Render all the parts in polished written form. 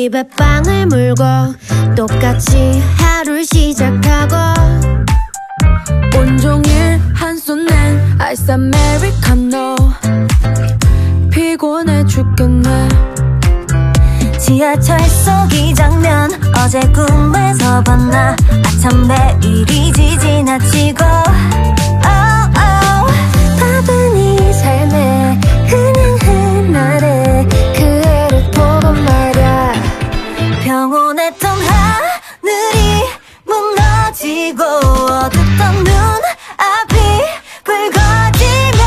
입에 빵을 물고 똑같이 하루를 시작하고 온종일 한손엔 아이스 아메리카노 피곤해 죽겠네. 지하철 속 이 장면 어제 꿈에서 봤나. 아참 매일이지 지나치고 바쁜 이 삶에 그냥 흔하래 그 애를 보고 말야. 평온했던 하늘이 무너지고 어둡던 눈앞이 붉어지며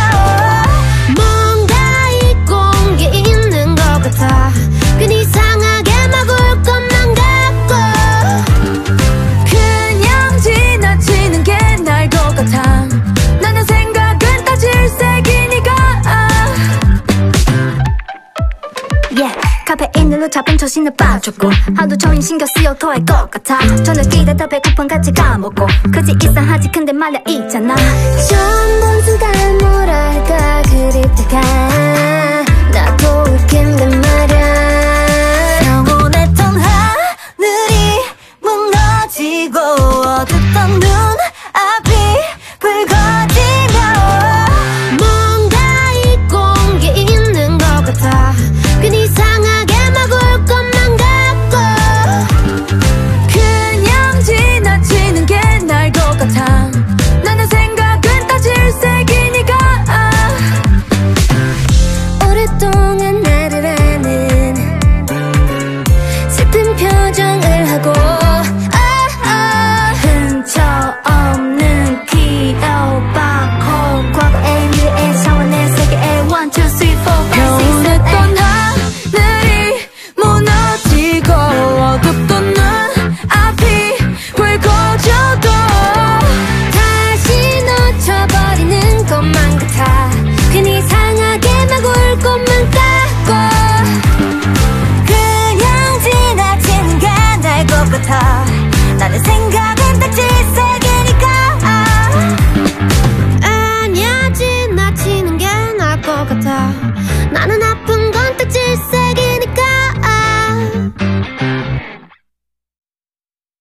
뭔가 잊고 온 게 있는 것 같아. 괜히 이상하게 막 울 것만 같고 그냥 지나치는 게 나을 것 같아. 나는 생각은 다 질색이니까. 카페인으로 잡은 초신을 빠졌고 하루 종일 신경 쓰여 토할 것 같아. 저녁이라 더 배고픈 같이 까먹고 그지 이상하지 근데 말야 있잖아. 전부 다 뭐랄까 그립다가